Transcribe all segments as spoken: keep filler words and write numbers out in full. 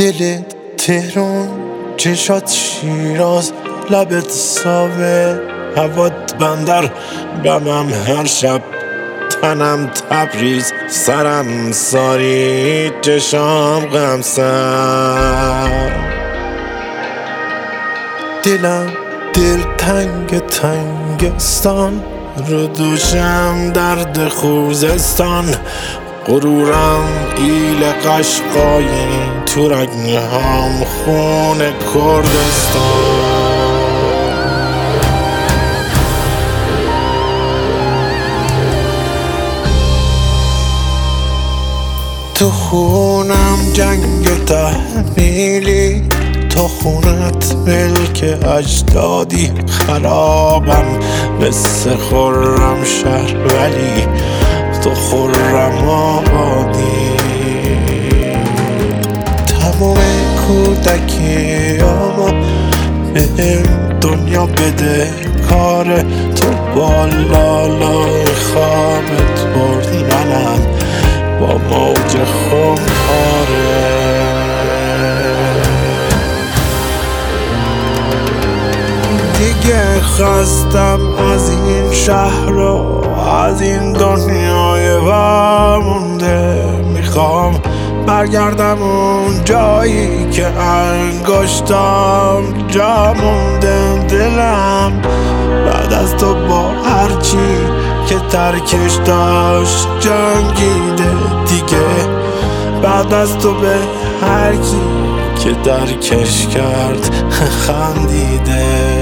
دلت تهران، چشات شیراز، لبت ساوه، هوات بندر، بمم هر شب، تنم تبریز، سرم ساری، چشام غمسر. دلم دل تنگ تنگستان، رو دوشم درد خوزستان، غرورم ایل قشقایی، تو رگنهام خون کردستان. تو خونم جنگ تحمیلی، تو خونت ملک اجدادی، خرابم مثل خرم شهر ولی تو خرم آبادی. تمام کودکیامو به دنیا بده کاره، تو بالالای خوابت برد منم با موج خونخواره. دیگه خستم از این شهر و از این دنیای وامونده، میخوام برگردم اون جایی که انگشتام جا مونده. دلم بعد از تو با هرچی که ترکش داشت جنگیده دیگه، بعد از تو به هر کی که درکش کرد خندیده.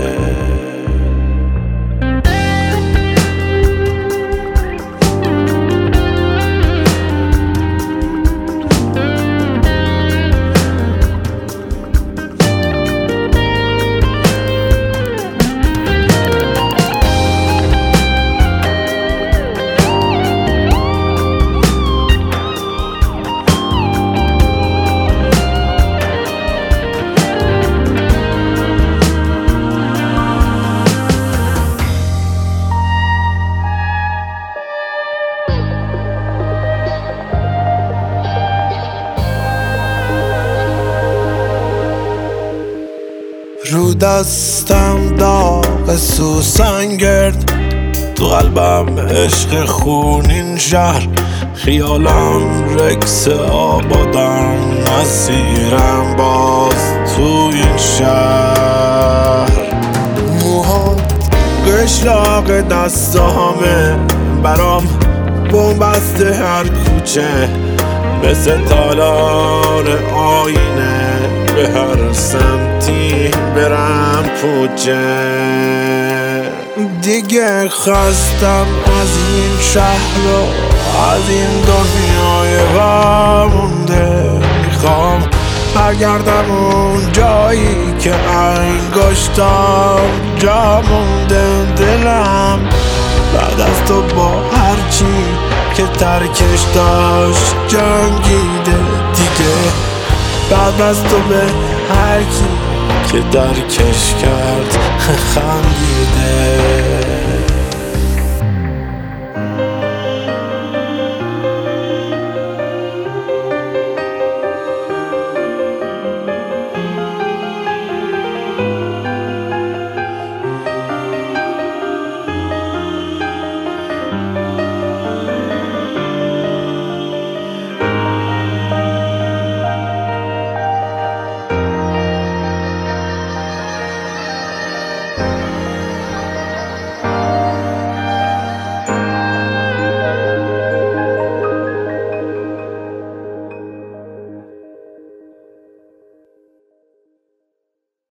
رو دستم داغ سوسن گرد، تو قلبم عشق خونین شهر، خیالم رکس آبادم، مسیرم باز تو این شهر. موهات قشلاق دستامه، برام بومبسته هر کوچه، مثل تالار آینه، به هر سمتی برم پوچه. دیگه خستم از این شهر و از این دنیای وامونده، میخوام برگردم اون جایی که انگشتام جا مونده. دلم بعد از تو با هرچی که ترکش داشت جنگیده دیگه، بعد از تو به هر کی که درکش کرد خندیده.